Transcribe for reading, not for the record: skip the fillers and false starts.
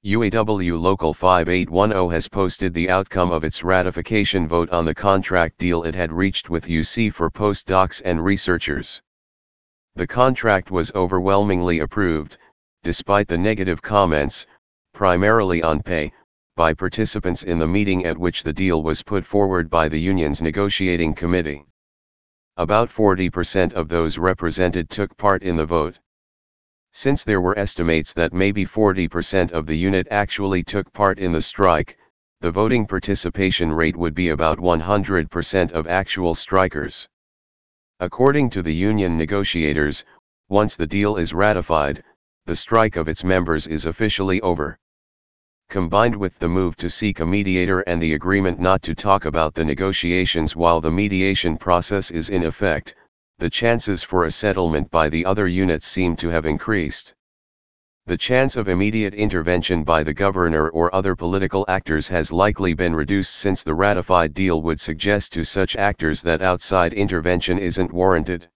UAW Local 5810 has posted the outcome of its ratification vote on the contract deal it had reached with UC for postdocs and researchers. The contract was overwhelmingly approved, despite the negative comments, primarily on pay, by participants in the meeting at which the deal was put forward by the union's negotiating committee. About 40% of those represented took part in the vote. Since there were estimates that maybe 40% of the unit actually took part in the strike, the voting participation rate would be about 100% of actual strikers. According to the union negotiators, once the deal is ratified, the strike of its members is officially over. Combined with the move to seek a mediator and the agreement not to talk about the negotiations while the mediation process is in effect, the chances for a settlement by the other units seem to have increased. The chance of immediate intervention by the governor or other political actors has likely been reduced, since the ratified deal would suggest to such actors that outside intervention isn't warranted.